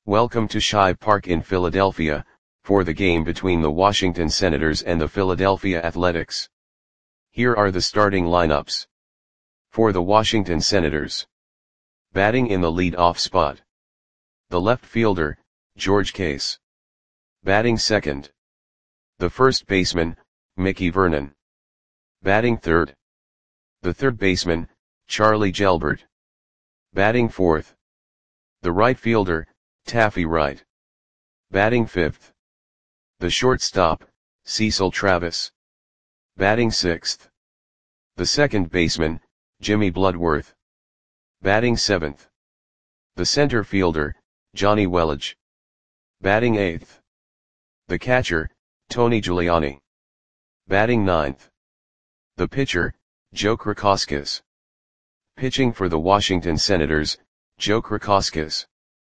Welcome to Shive Park in Philadelphia, for the game between the Washington Senators and the Philadelphia Athletics. Here are the starting lineups. For the Washington Senators. Batting in the lead-off spot. The left fielder, George Case. Batting second. The first baseman, Mickey Vernon. Batting third. The third baseman, Charlie Gelbert. Batting fourth. The right fielder, Taffy Wright. Batting fifth. The shortstop, Cecil Travis. Batting sixth. The second baseman, Jimmy Bloodworth. Batting seventh. The center fielder, Johnny Welage. Batting eighth. The catcher, Tony Giuliani. Batting ninth. The pitcher, Joe Krakoskas. Pitching for the Washington Senators, Joe Krakoskas.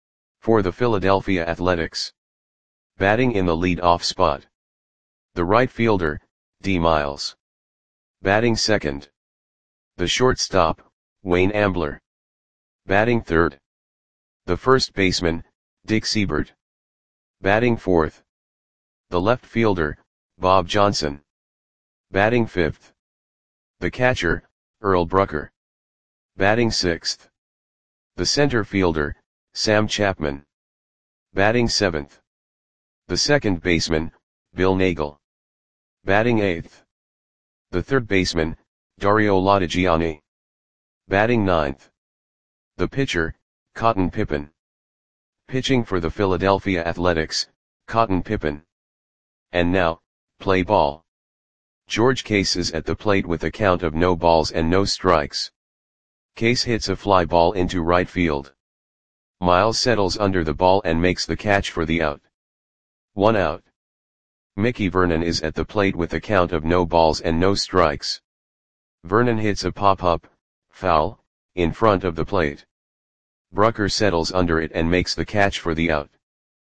For the Philadelphia Athletics. Batting in the lead-off spot. The right fielder, D. Miles. Batting second. The shortstop, Wayne Ambler. Batting third. The first baseman, Dick Siebert. Batting fourth. The left fielder, Bob Johnson. Batting fifth. The catcher, Earl Brucker. Batting sixth. The center fielder, Sam Chapman. Batting seventh. The second baseman, Bill Nagel. Batting eighth. The third baseman, Dario Lodigiani. Batting ninth. The pitcher, Cotton Pippen. Pitching for the Philadelphia Athletics, Cotton Pippen. And now, play ball. George Case is at the plate with a count of no balls and no strikes. Case hits a fly ball into right field. Miles settles under the ball and makes the catch for the out. 1 out. Mickey Vernon is at the plate with a count of no balls and no strikes. Vernon hits a pop-up, foul, in front of the plate. Brucker settles under it and makes the catch for the out.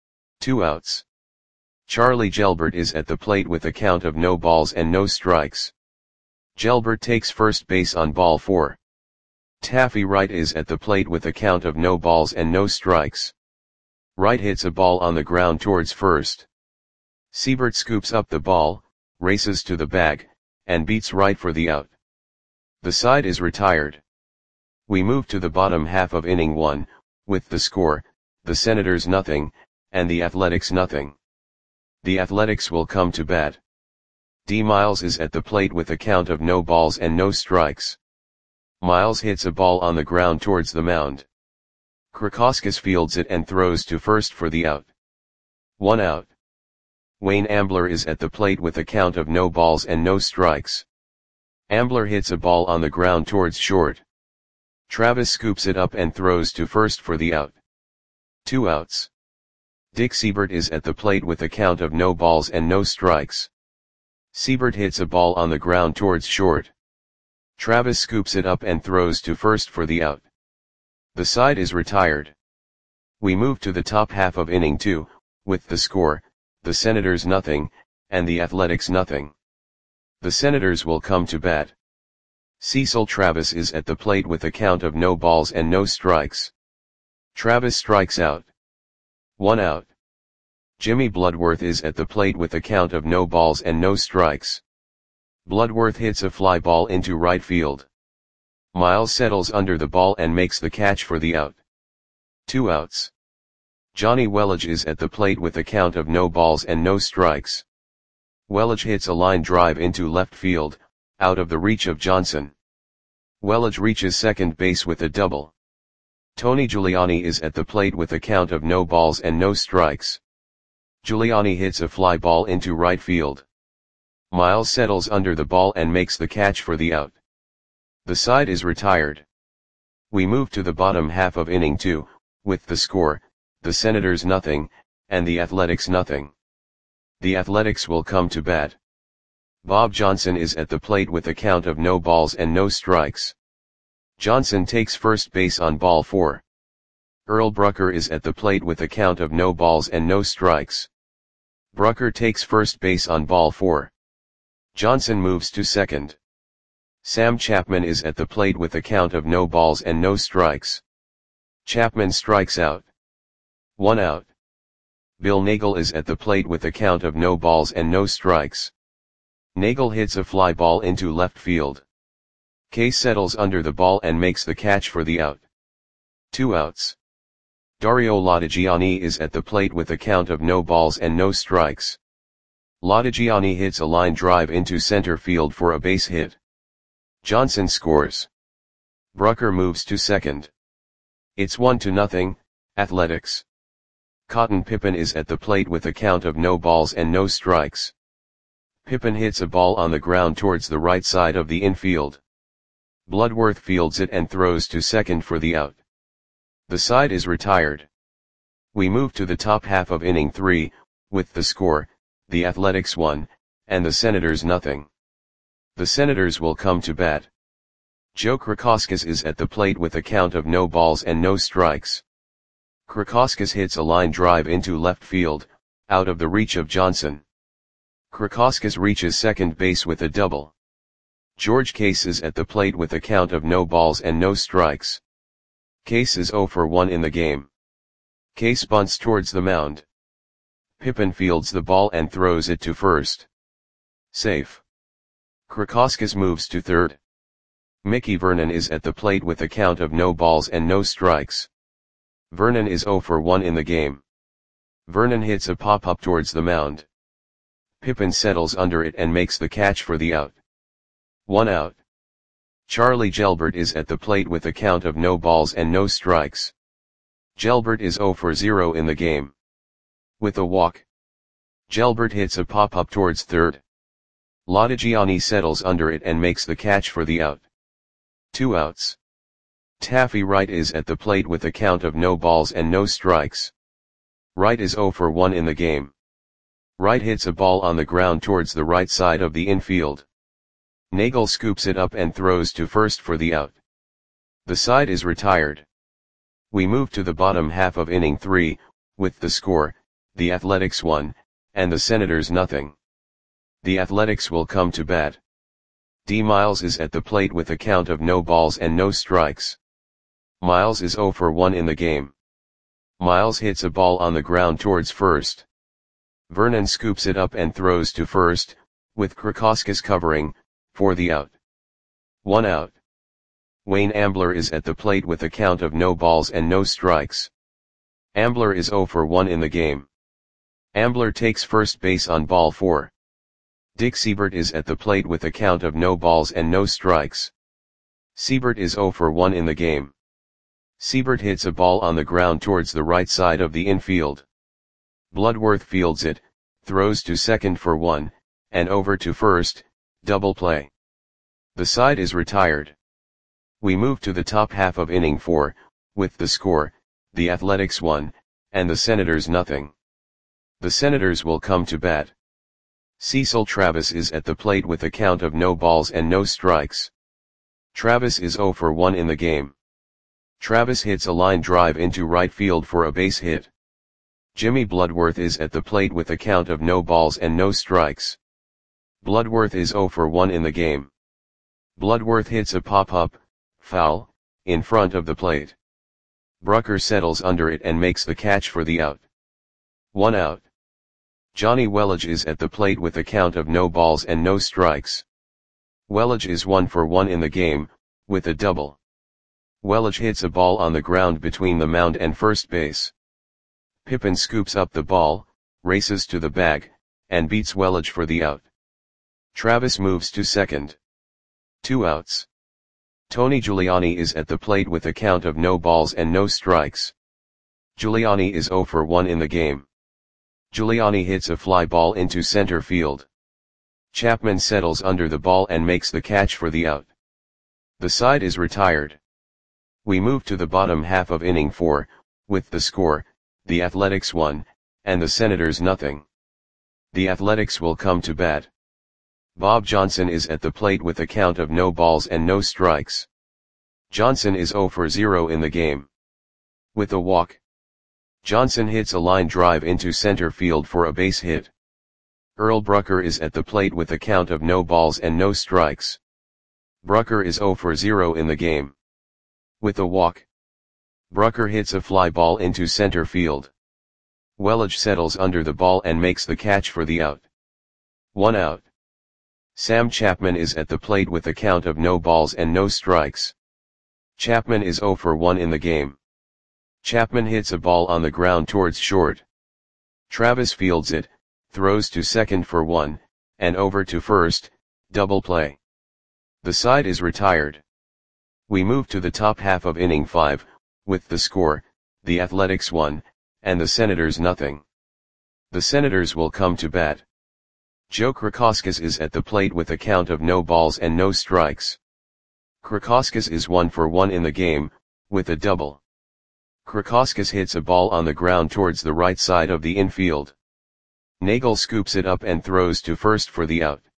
2 outs. Charlie Gelbert is at the plate with a count of no balls and no strikes. Gelbert takes first base on ball 4. Taffy Wright is at the plate with a count of no balls and no strikes. Wright hits a ball on the ground towards first. Siebert scoops up the ball, races to the bag, and beats Wright for the out. The side is retired. We move to the bottom half of inning 1, with the score, the Senators nothing, and the Athletics nothing. The Athletics will come to bat. D. Miles is at the plate with a count of no balls and no strikes. Miles hits a ball on the ground towards the mound. Krakoskas fields it and throws to first for the out. 1 out. Wayne Ambler is at the plate with a count of no balls and no strikes. Ambler hits a ball on the ground towards short. Travis scoops it up and throws to first for the out. 2 outs. Dick Siebert is at the plate with a count of no balls and no strikes. Siebert hits a ball on the ground towards short. Travis scoops it up and throws to first for the out. The side is retired. We move to the top half of inning 2, with the score, the Senators nothing, and the Athletics nothing. The Senators will come to bat. Cecil Travis is at the plate with a count of no balls and no strikes. Travis strikes out. 1 out. Jimmy Bloodworth is at the plate with a count of no balls and no strikes. Bloodworth hits a fly ball into right field. Miles settles under the ball and makes the catch for the out. 2 outs. Johnny Welage is at the plate with a count of no balls and no strikes. Welage hits a line drive into left field, out of the reach of Johnson. Welage reaches second base with a double. Tony Giuliani is at the plate with a count of no balls and no strikes. Giuliani hits a fly ball into right field. Miles settles under the ball and makes the catch for the out. The side is retired. We move to the bottom half of inning 2, with the score, the Senators nothing, and the Athletics nothing. The Athletics will come to bat. Bob Johnson is at the plate with a count of no balls and no strikes. Johnson takes first base on ball 4. Earl Brucker is at the plate with a count of no balls and no strikes. Brucker takes first base on ball 4. Johnson moves to second. Sam Chapman is at the plate with a count of no balls and no strikes. Chapman strikes out. 1 out. Bill Nagel is at the plate with a count of no balls and no strikes. Nagel hits a fly ball into left field. Case settles under the ball and makes the catch for the out. 2 outs. Dario Latigiani is at the plate with a count of no balls and no strikes. Latigiani hits a line drive into center field for a base hit. Johnson scores. Brucker moves to second. It's 1-0, Athletics. Cotton Pippen is at the plate with a count of no balls and no strikes. Pippen hits a ball on the ground towards the right side of the infield. Bloodworth fields it and throws to second for the out. The side is retired. We move to the top half of inning 3, with the score, the Athletics 1, and the Senators 0. The Senators will come to bat. Joe Krakoskas is at the plate with a count of no balls and no strikes. Krakoskas hits a line drive into left field, out of the reach of Johnson. Krakoskas reaches second base with a double. George Case is at the plate with a count of no balls and no strikes. Case is 0 for 1 in the game. Case bunts towards the mound. Pippen fields the ball and throws it to first. Safe. Krakoskas moves to third. Mickey Vernon is at the plate with a count of no balls and no strikes. Vernon is 0 for 1 in the game. Vernon hits a pop-up towards the mound. Pippen settles under it and makes the catch for the out. 1 out. Charlie Gelbert is at the plate with a count of no balls and no strikes. Gelbert is 0 for 0 in the game. With a walk. Gelbert hits a pop-up towards third. Latigiani settles under it and makes the catch for the out. 2 outs. Taffy Wright is at the plate with a count of no balls and no strikes. Wright is 0 for 1 in the game. Wright hits a ball on the ground towards the right side of the infield. Nagel scoops it up and throws to first for the out. The side is retired. We move to the bottom half of inning 3, with the score, the Athletics 1, and the Senators 0. The Athletics will come to bat. D. Miles is at the plate with a count of no balls and no strikes. Miles is 0 for 1 in the game. Miles hits a ball on the ground towards first. Vernon scoops it up and throws to first, with Krakoskas covering, for the out. 1 out. Wayne Ambler is at the plate with a count of no balls and no strikes. Ambler is 0 for 1 in the game. Ambler takes first base on ball 4. Dick Siebert is at the plate with a count of no balls and no strikes. Siebert is 0 for 1 in the game. Siebert hits a ball on the ground towards the right side of the infield. Bloodworth fields it, throws to second for 1, and over to first, double play. The side is retired. We move to the top half of inning 4, with the score, the Athletics 1, and the Senators 0. The Senators will come to bat. Cecil Travis is at the plate with a count of no balls and no strikes. Travis is 0 for 1 in the game. Travis hits a line drive into right field for a base hit. Jimmy Bloodworth is at the plate with a count of no balls and no strikes. Bloodworth is 0 for 1 in the game. Bloodworth hits a pop-up, foul, in front of the plate. Brucker settles under it and makes the catch for the out. 1 out. Johnny Welage is at the plate with a count of no balls and no strikes. Welage is 1 for 1 in the game, with a double. Welage hits a ball on the ground between the mound and first base. Pippen scoops up the ball, races to the bag, and beats Welage for the out. Travis moves to second. 2 outs. Tony Giuliani is at the plate with a count of no balls and no strikes. Giuliani is 0 for 1 in the game. Giuliani hits a fly ball into center field. Chapman settles under the ball and makes the catch for the out. The side is retired. We move to the bottom half of inning 4, with the score, the Athletics 1, and the Senators 0. The Athletics will come to bat. Bob Johnson is at the plate with a count of no balls and no strikes. Johnson is 0 for 0 in the game. With a walk. Johnson hits a line drive into center field for a base hit. Earl Brucker is at the plate with a count of no balls and no strikes. Brucker is 0 for 0 in the game. With a walk. Brucker hits a fly ball into center field. Welage settles under the ball and makes the catch for the out. 1 out. Sam Chapman is at the plate with a count of no balls and no strikes. Chapman is 0 for 1 in the game. Chapman hits a ball on the ground towards short. Travis fields it, throws to second for 1, and over to first, double play. The side is retired. We move to the top half of inning 5, with the score, the Athletics 1, and the Senators nothing. The Senators will come to bat. Joe Krakowskis is at the plate with a count of no balls and no strikes. Krakowskis is 1 for 1 in the game, with a double. Krakowskis hits a ball on the ground towards the right side of the infield. Nagel scoops it up and throws to first for the out.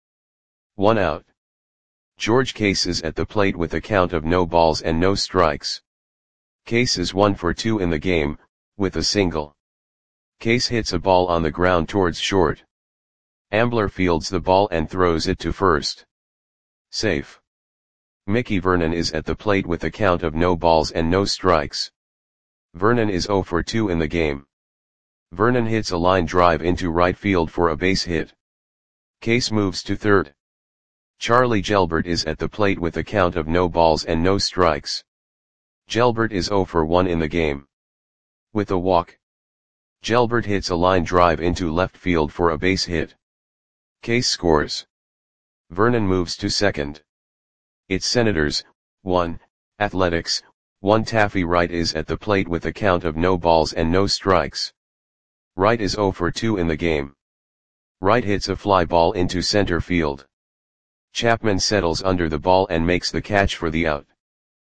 1 out. George Case is at the plate with a count of no balls and no strikes. Case is 1 for 2 in the game, with a single. Case hits a ball on the ground towards short. Ambler fields the ball and throws it to first. Safe. Mickey Vernon is at the plate with a count of no balls and no strikes. Vernon is 0 for 2 in the game. Vernon hits a line drive into right field for a base hit. Case moves to third. Charlie Gelbert is at the plate with a count of no balls and no strikes. Gelbert is 0 for 1 in the game. With a walk. Gelbert hits a line drive into left field for a base hit. Case scores. Vernon moves to second. It's Senators, 1, Athletics, 1. Taffy Wright is at the plate with a count of no balls and no strikes. Wright is 0 for 2 in the game. Wright hits a fly ball into center field. Chapman settles under the ball and makes the catch for the out.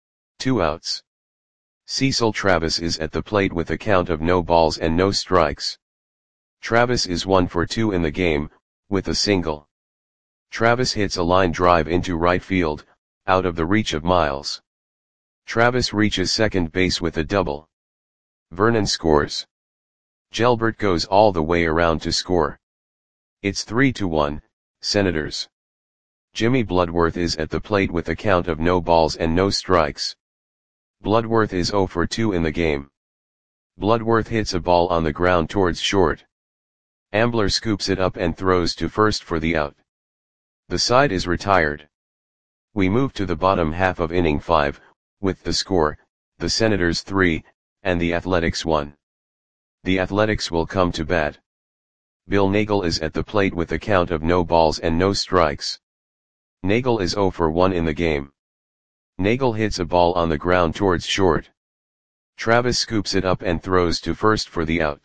2 outs. Cecil Travis is at the plate with a count of no balls and no strikes. Travis is 1 for 2 in the game, with a single. Travis hits a line drive into right field, out of the reach of Miles. Travis reaches second base with a double. Vernon scores. Gelbert goes all the way around to score. It's 3-1, Senators. Jimmy Bloodworth is at the plate with a count of no balls and no strikes. Bloodworth is 0 for 2 in the game. Bloodworth hits a ball on the ground towards short. Ambler scoops it up and throws to first for the out. The side is retired. We move to the bottom half of inning 5, with the score, the Senators 3, and the Athletics 1. The Athletics will come to bat. Bill Nagel is at the plate with a count of no balls and no strikes. Nagel is 0 for 1 in the game. Nagel hits a ball on the ground towards short. Travis scoops it up and throws to first for the out.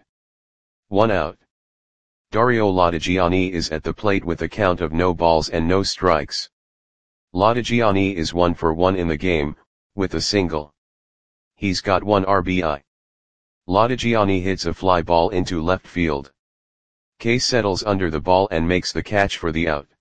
1 out. Dario Lodigiani is at the plate with a count of no balls and no strikes. Lodigiani is 1 for 1 in the game, with a single. He's got 1 RBI. Lodigiani hits a fly ball into left field. Case settles under the ball and makes the catch for the out.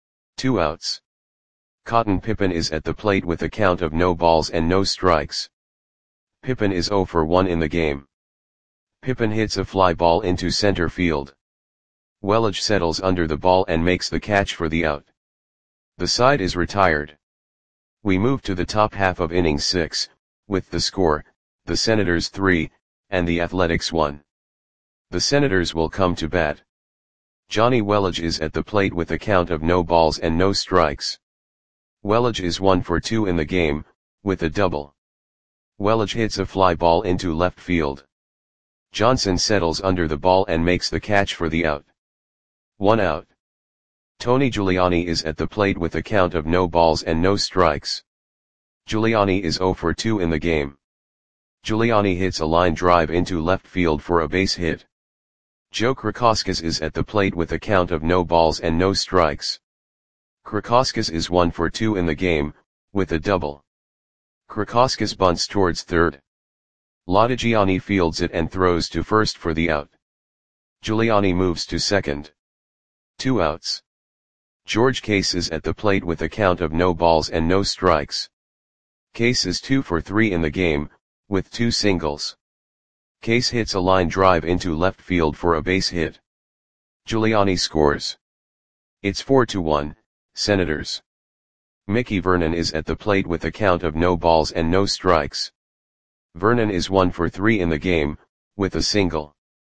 2 outs. Cotton Pippen is at the plate with a count of no balls and no strikes. Pippen is 0 for 1 in the game. Pippen hits a fly ball into center field. Welage settles under the ball and makes the catch for the out. The side is retired. We move to the top half of inning 6, with the score, the Senators 3, and the Athletics 1. The Senators will come to bat. Johnny Welage is at the plate with a count of no balls and no strikes. Welage is 1 for 2 in the game, with a double. Welage hits a fly ball into left field. Johnson settles under the ball and makes the catch for the out. 1 out. Tony Giuliani is at the plate with a count of no balls and no strikes. Giuliani is 0 for 2 in the game. Giuliani hits a line drive into left field for a base hit. Joe Krakowskis is at the plate with a count of no balls and no strikes. Krakowskis is 1 for 2 in the game, with a double. Krakowskis bunts towards third. Lodigiani fields it and throws to first for the out. Giuliani moves to second. 2 outs. George Case is at the plate with a count of no balls and no strikes. Case is 2 for 3 in the game, with 2 singles. Case hits a line drive into left field for a base hit. Giuliani scores. It's 4-1, Senators. Mickey Vernon is at the plate with a count of no balls and no strikes. Vernon is 1 for 3 in the game, with a single.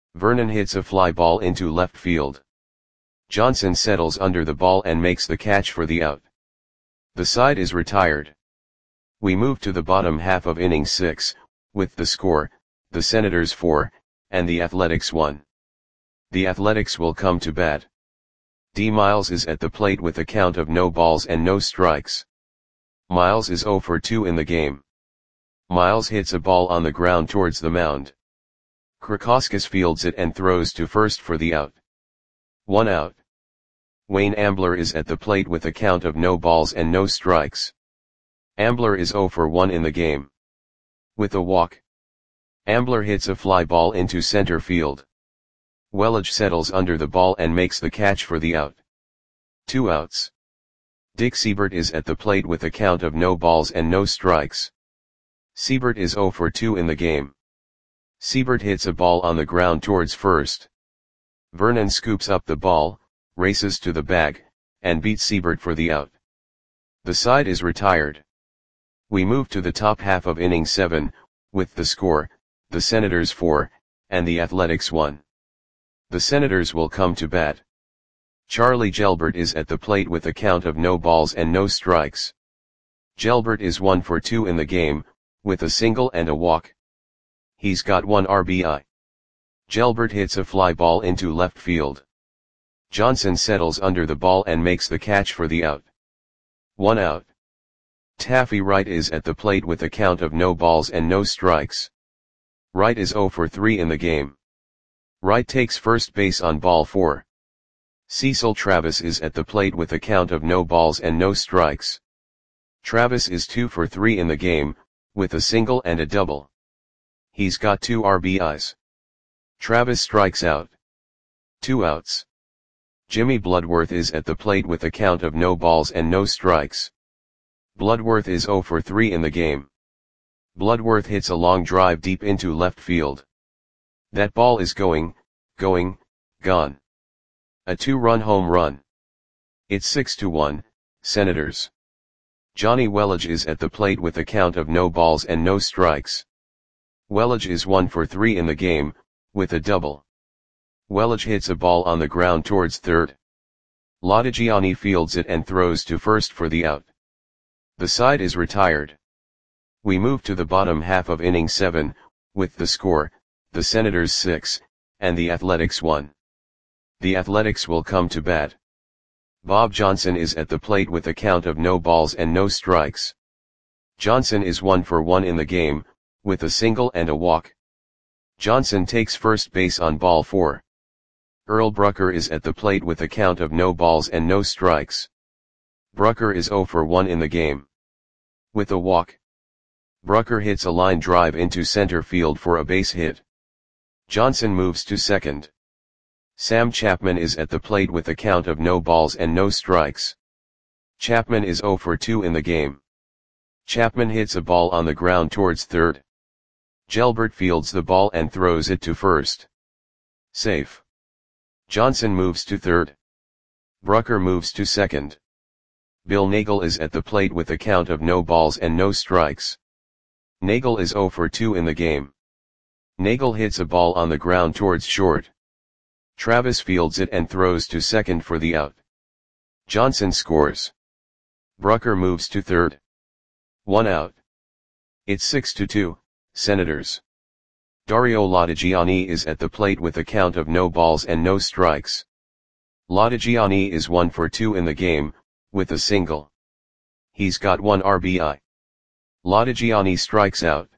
Vernon hits a fly ball into left field. Johnson settles under the ball and makes the catch for the out. The side is retired. We move to the bottom half of inning 6, with the score, the Senators 4, and the Athletics 1. The Athletics will come to bat. D. Miles is at the plate with a count of no balls and no strikes. Miles is 0 for 2 in the game. Miles hits a ball on the ground towards the mound. Krakowskis fields it and throws to first for the out. 1 out. Wayne Ambler is at the plate with a count of no balls and no strikes. Ambler is 0 for 1 in the game. With a walk, Ambler hits a fly ball into center field. Welage settles under the ball and makes the catch for the out. 2 outs. Dick Seibert is at the plate with a count of no balls and no strikes. Seibert is 0 for 2 in the game. Seibert hits a ball on the ground towards first. Vernon scoops up the ball, races to the bag, and beats Seibert for the out. The side is retired. We move to the top half of inning 7, with the score, the Senators 4, and the Athletics 1. The Senators will come to bat. Charlie Gelbert is at the plate with a count of no balls and no strikes. Gelbert is 1 for 2 in the game, with a single and a walk. He's got 1 RBI. Gelbert hits a fly ball into left field. Johnson settles under the ball and makes the catch for the out. 1 out. Taffy Wright is at the plate with a count of no balls and no strikes. Wright is 0 for 3 in the game. Wright takes first base on ball 4. Cecil Travis is at the plate with a count of no balls and no strikes. Travis is 2 for 3 in the game, with a single and a double. He's got 2 RBIs. Travis strikes out. 2 outs. Jimmy Bloodworth is at the plate with a count of no balls and no strikes. Bloodworth is 0 for 3 in the game. Bloodworth hits a long drive deep into left field. That ball is gone. A 2-run home run. It's 6-1, Senators. Johnny Welage is at the plate with a count of no balls and no strikes. Welage is 1 for 3 in the game, with a double. Welage hits a ball on the ground towards third. Lodigiani fields it and throws to first for the out. The side is retired. We move to the bottom half of inning 7, with the score, the Senators 6, and the Athletics 1. The Athletics will come to bat. Bob Johnson is at the plate with a count of no balls and no strikes. Johnson is 1 for 1 in the game, with a single and a walk. Johnson takes first base on ball 4. Earl Brucker is at the plate with a count of no balls and no strikes. Brucker is 0 for 1 in the game. With a walk, Brucker hits a line drive into center field for a base hit. Johnson moves to second. Sam Chapman is at the plate with a count of no balls and no strikes. Chapman is 0 for 2 in the game. Chapman hits a ball on the ground towards third. Gelbert fields the ball and throws it to first. Safe. Johnson moves to third. Brucker moves to second. Bill Nagel is at the plate with a count of no balls and no strikes. Nagel is 0 for 2 in the game. Nagel hits a ball on the ground towards short. Travis fields it and throws to second for the out. Johnson scores. Brucker moves to third. 1 out. It's 6-2, Senators. Dario Lodigiani is at the plate with a count of no balls and no strikes. Lodigiani is 1 for 2 in the game, with a single. He's got 1 RBI. Lodigiani strikes out.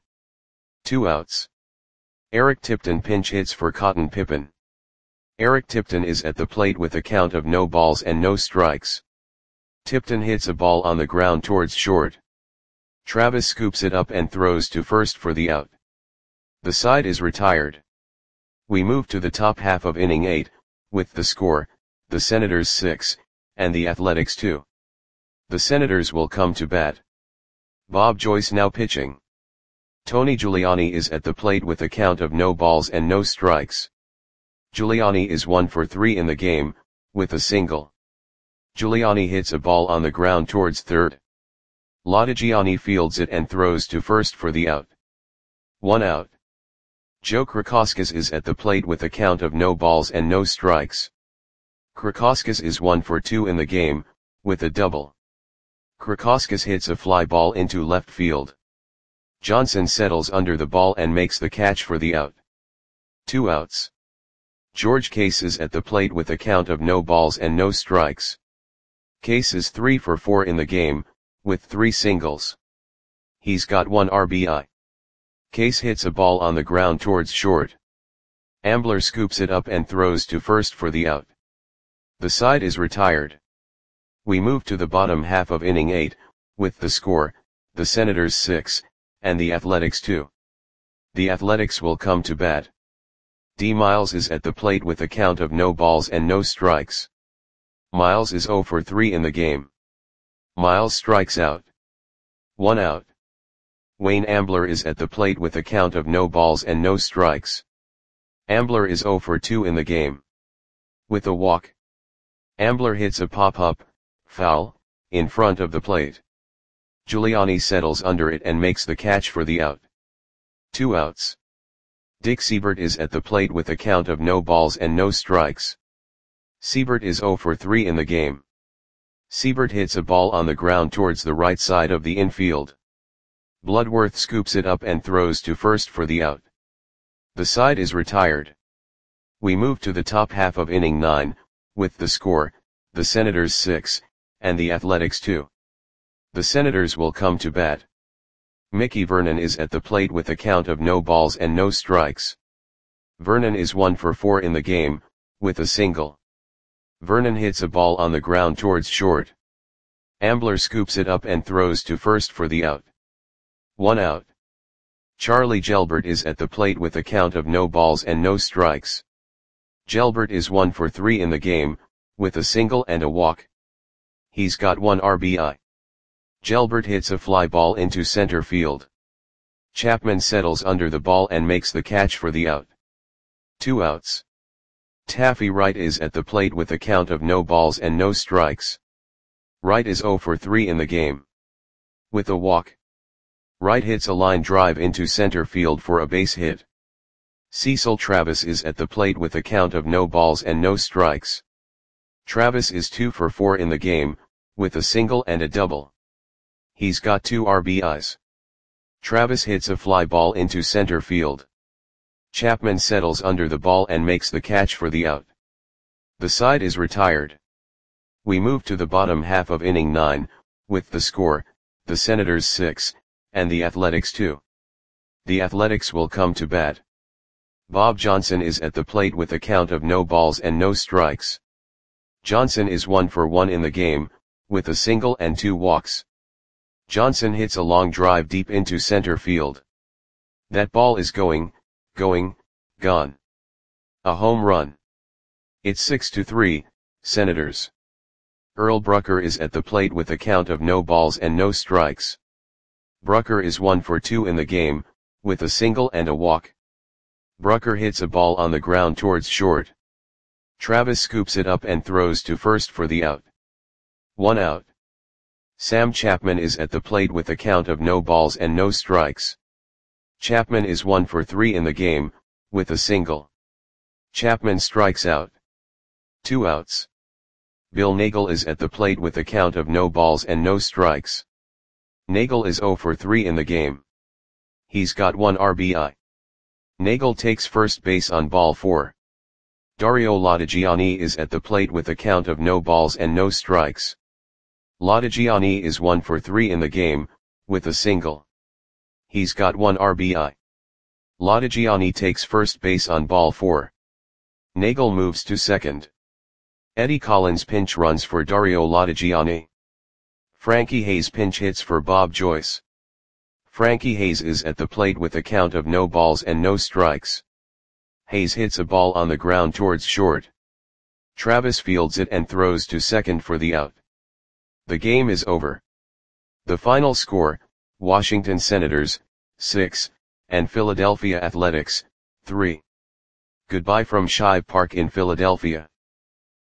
2 outs. Eric Tipton pinch hits for Cotton Pippen. Eric Tipton is at the plate with a count of no balls and no strikes. Tipton hits a ball on the ground towards short. Travis scoops it up and throws to first for the out. The side is retired. We move to the top half of inning 8, with the score, the Senators 6, and the Athletics 2. The Senators will come to bat. Bob Joyce now pitching. Tony Giuliani is at the plate with a count of no balls and no strikes. Giuliani is 1 for 3 in the game, with a single. Giuliani hits a ball on the ground towards third. Lodigiani fields it and throws to first for the out. 1 out. Joe Krakauskas is at the plate with a count of no balls and no strikes. Krakauskas is 1 for 2 in the game, with a double. Krakauskas hits a fly ball into left field. Johnson settles under the ball and makes the catch for the out. 2 outs. George Case is at the plate with a count of no balls and no strikes. Case is 3 for 4 in the game, with 3 singles. He's got 1 RBI. Case hits a ball on the ground towards short. Ambler scoops it up and throws to first for the out. The side is retired. We move to the bottom half of inning 8, with the score, the Senators 6, and the Athletics 2. The Athletics will come to bat. D. Miles is at the plate with a count of no balls and no strikes. Miles is 0 for 3 in the game. Miles strikes out. 1 out. Wayne Ambler is at the plate with a count of no balls and no strikes. Ambler is 0 for 2 in the game. With a walk. Ambler hits a pop-up, foul, in front of the plate. Giuliani settles under it and makes the catch for the out. 2 outs. Dick Seibert is at the plate with a count of no balls and no strikes. Seibert is 0 for 3 in the game. Seibert hits a ball on the ground towards the right side of the infield. Bloodworth scoops it up and throws to first for the out. The side is retired. We move to the top half of inning 9, with the score, the Senators 6, and the Athletics 2. The Senators will come to bat. Mickey Vernon is at the plate with a count of no balls and no strikes. Vernon is 1 for 4 in the game, with a single. Vernon hits a ball on the ground towards short. Ambler scoops it up and throws to first for the out. 1 out. Charlie Gelbert is at the plate with a count of no balls and no strikes. Gelbert is 1 for 3 in the game, with a single and a walk. He's got 1 RBI. Gelbert hits a fly ball into center field. Chapman settles under the ball and makes the catch for the out. 2 outs. Taffy Wright is at the plate with a count of no balls and no strikes. Wright is 0 for 3 in the game. With a walk. Wright hits a line drive into center field for a base hit. Cecil Travis is at the plate with a count of no balls and no strikes. Travis is 2 for 4 in the game, with a single and a double. He's got 2 RBIs. Travis hits a fly ball into center field. Chapman settles under the ball and makes the catch for the out. The side is retired. We move to the bottom half of inning 9, with the score, the Senators 6, and the Athletics 2. The Athletics will come to bat. Bob Johnson is at the plate with a count of no balls and no strikes. Johnson is 1 for 1 in the game, with a single and 2 walks. Johnson hits a long drive deep into center field. That ball is gone. A home run. It's 6-3, Senators. Earl Brucker is at the plate with a count of no balls and no strikes. Brucker is 1 for 2 in the game, with a single and a walk. Brucker hits a ball on the ground towards short. Travis scoops it up and throws to first for the out. 1 out. Sam Chapman is at the plate with a count of no balls and no strikes. Chapman is 1 for 3 in the game, with a single. Chapman strikes out. 2 outs. Bill Nagel is at the plate with a count of no balls and no strikes. Nagel is 0 for 3 in the game. He's got 1 RBI. Nagel takes first base on ball 4. Dario Lodigiani is at the plate with a count of no balls and no strikes. Lodigiani is 1 for 3 in the game, with a single. He's got 1 RBI. Lodigiani takes first base on ball 4. Nagel moves to second. Eddie Collins pinch runs for Dario Lodigiani. Frankie Hayes pinch hits for Bob Joyce. Frankie Hayes is at the plate with a count of no balls and no strikes. Hayes hits a ball on the ground towards short. Travis fields it and throws to second for the out. The game is over. The final score, Washington Senators, 6, and Philadelphia Athletics, 3. Goodbye from Shibe Park in Philadelphia.